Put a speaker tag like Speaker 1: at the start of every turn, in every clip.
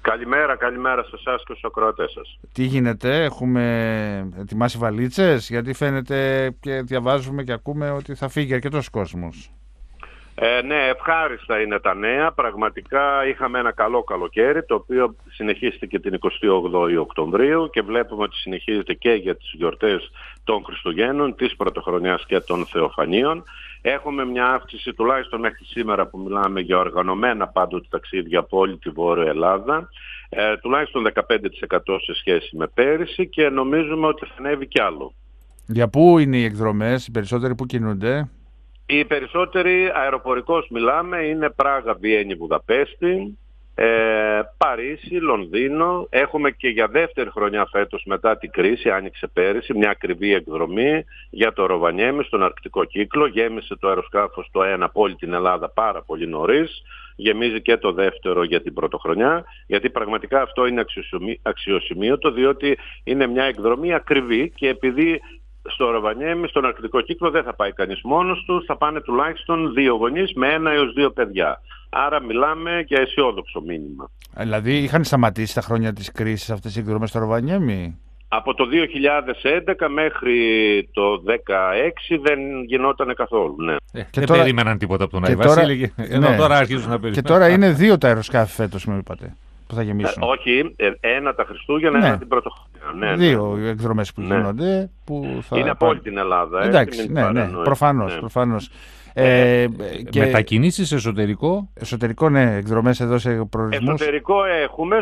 Speaker 1: Καλημέρα σε εσάς και στους ακροατές σας.
Speaker 2: Τι γίνεται, έχουμε ετοιμάσει βαλίτσες? Γιατί φαίνεται και διαβάζουμε και ακούμε ότι θα φύγει αρκετός κόσμος.
Speaker 1: Ναι, ευχάριστα είναι τα νέα. Πραγματικά είχαμε ένα καλό καλοκαίρι, το οποίο συνεχίστηκε την 28η Οκτωβρίου και βλέπουμε ότι συνεχίζεται και για τις γιορτές των Χριστουγέννων, της Πρωτοχρονιάς και των Θεοφανίων. Έχουμε μια αύξηση τουλάχιστον μέχρι σήμερα που μιλάμε για οργανωμένα πάντοτε ταξίδια από όλη τη Βόρεια Ελλάδα, τουλάχιστον 15% σε σχέση με πέρυσι και νομίζουμε ότι θα ανέβει κι άλλο.
Speaker 2: Για πού είναι οι εκδρομές, οι περισσότεροι που κινούνται?
Speaker 1: Οι περισσότεροι αεροπορικώς μιλάμε είναι Πράγα, Βιέννη, Βουδαπέστη, Παρίσι, Λονδίνο. Έχουμε και για δεύτερη χρονιά φέτος μετά την κρίση, άνοιξε πέρυσι, μια ακριβή εκδρομή για το Ροβανιέμι στον Αρκτικό Κύκλο. Γέμισε το αεροσκάφος το ένα από όλη την Ελλάδα πάρα πολύ νωρίς. Γεμίζει και το δεύτερο για την πρωτοχρονιά, γιατί πραγματικά αυτό είναι αξιοσημείωτο, διότι είναι μια εκδρομή ακριβή και επειδή στο Ροβανιέμι, στον Αρκτικό Κύκλο δεν θα πάει κανείς μόνος του, θα πάνε τουλάχιστον 2 γονείς με 1 έως 2 παιδιά. Άρα μιλάμε για αισιόδοξο μήνυμα.
Speaker 2: Δηλαδή είχαν σταματήσει τα χρόνια της κρίσης αυτές οι εκδρομές στο Ροβανιέμι?
Speaker 1: Από το 2011 μέχρι το 2016 δεν γινόταν καθόλου, ναι.
Speaker 3: Δεν περίμεναν τίποτα από τον Άι Βασίλη. Τώρα αρχίζουν να περιμένουν.
Speaker 2: Και τώρα είναι 2 τα αεροσκάφη φέτος, μου είπατε, που θα γεμίσουν.
Speaker 1: Όχι, ένα τα Χριστούγεννα, ένα την Πρωτοχρονιά. Ναι,
Speaker 2: 2 εκδρομές που γίνονται. Που θα
Speaker 1: είναι από όλη την Ελλάδα.
Speaker 2: Εντάξει, ναι, προφανώς.
Speaker 1: Και
Speaker 3: μετακινήσεις εσωτερικό?
Speaker 2: Εσωτερικό, ναι, εκδρομές εδώ σε προορισμούς.
Speaker 1: Εσωτερικό έχουμε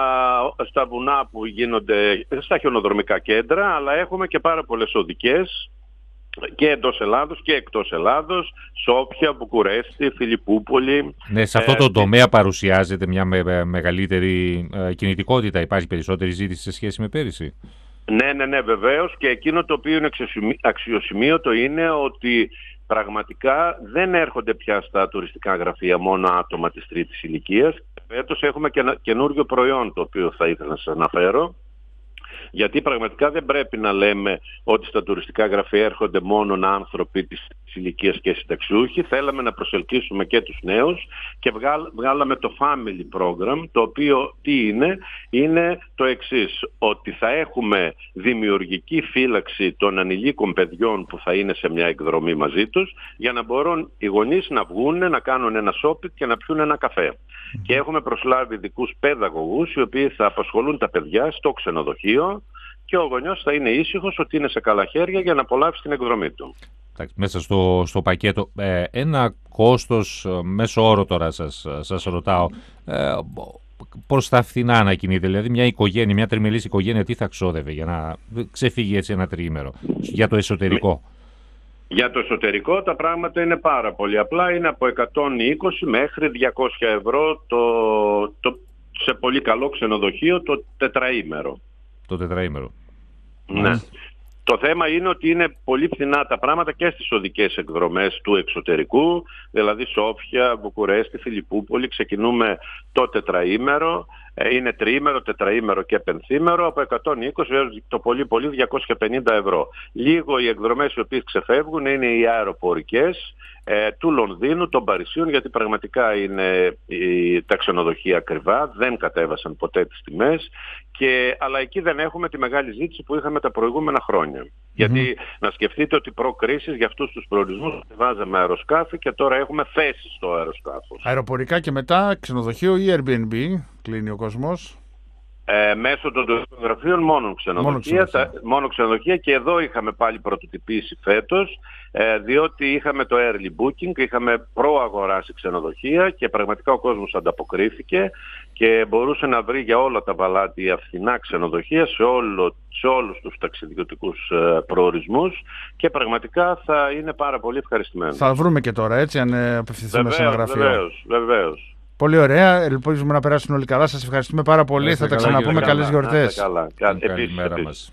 Speaker 1: στα βουνά που γίνονται, στα χιονοδρομικά κέντρα, αλλά έχουμε και πάρα πολλές οδικές και εντός Ελλάδος και εκτός Ελλάδος, Σόφια, Βουκουρέστη, Φιλιππούπολη.
Speaker 3: Ναι, σε αυτό το τομέα παρουσιάζεται μια μεγαλύτερη κινητικότητα, υπάρχει περισσότερη ζήτηση σε σχέση με πέρυσι?
Speaker 1: Ναι, βεβαίως, και εκείνο το οποίο είναι αξιοσημείωτο είναι ότι πραγματικά δεν έρχονται πια στα τουριστικά γραφεία μόνο άτομα της τρίτης ηλικίας. Φέτος έχουμε και ένα καινούριο προϊόν το οποίο θα ήθελα να σας αναφέρω. Γιατί πραγματικά δεν πρέπει να λέμε ότι στα τουριστικά γραφεία έρχονται μόνο άνθρωποι της ηλικίας και συνταξιούχοι. Θέλαμε να προσελκύσουμε και τους νέους και βγάλαμε το Family Program, το οποίο τι είναι το εξής, ότι θα έχουμε δημιουργική φύλαξη των ανηλίκων παιδιών που θα είναι σε μια εκδρομή μαζί τους, για να μπορούν οι γονείς να βγουν, να κάνουν ένα shopping και να πιούν ένα καφέ. Και έχουμε προσλάβει ειδικούς παιδαγωγούς οι οποίοι θα απασχολούν τα παιδιά στο ξενοδοχείο και ο γονιός θα είναι ήσυχος ότι είναι σε καλά χέρια για να απολαύσει την εκδρομή του.
Speaker 3: Μέσα στο πακέτο, ένα κόστος μέσο όρο τώρα σας ρωτάω, προς τα φθηνά να κινείται, δηλαδή μια οικογένεια, μια τριμελής οικογένεια τι θα ξόδευε για να ξεφύγει έτσι ένα τριήμερο για το εσωτερικό?
Speaker 1: Για το εσωτερικό τα πράγματα είναι πάρα πολύ απλά, είναι από 120 μέχρι 200 ευρώ σε πολύ καλό ξενοδοχείο το τετραήμερο.
Speaker 3: Το τετραήμερο.
Speaker 1: Ναι. Το θέμα είναι ότι είναι πολύ φθηνά τα πράγματα και στις οδικές εκδρομές του εξωτερικού, δηλαδή Σόφια, Βουκουρέστη, Φιλιππούπολη, ξεκινούμε το τετραήμερο, είναι τριήμερο, τετραήμερο και πενθήμερο, από 120 έως το πολύ 250 ευρώ. Λίγο οι εκδρομές οι οποίες ξεφεύγουν είναι οι αεροπορικές του Λονδίνου, των Παρισίων, γιατί πραγματικά είναι τα ξενοδοχεία ακριβά, δεν κατέβασαν ποτέ τις τιμές, αλλά εκεί δεν έχουμε τη μεγάλη ζήτηση που είχαμε τα προηγούμενα χρόνια. Γιατί να σκεφτείτε ότι προ-κρίσης για αυτούς τους προορισμούς βάζαμε αεροσκάφη και τώρα έχουμε θέσεις στο αεροσκάφος.
Speaker 2: Αεροπορικά και μετά ξενοδοχείο ή Airbnb κλείνει ο κόσμος?
Speaker 1: Μέσω των γραφείων μόνο ξενοδοχεία και εδώ είχαμε πάλι πρωτοτυπήσει φέτος, διότι είχαμε το early booking, είχαμε προαγοράσει ξενοδοχεία και πραγματικά ο κόσμος ανταποκρίθηκε και μπορούσε να βρει για όλα τα βαλάτια φθηνά ξενοδοχεία σε όλους τους ταξιδιωτικούς προορισμούς και πραγματικά θα είναι πάρα πολύ ευχαριστημένος.
Speaker 2: Θα βρούμε και τώρα, έτσι, αν απευθυνθούμε σε ένα γραφείο.
Speaker 1: Βεβαίως.
Speaker 2: Πολύ ωραία. Ελπίζουμε να περάσουν όλοι καλά. Σας ευχαριστούμε πάρα πολύ. Θα τα ξαναπούμε. Καλές γιορτές.
Speaker 1: Καλημέρα μας.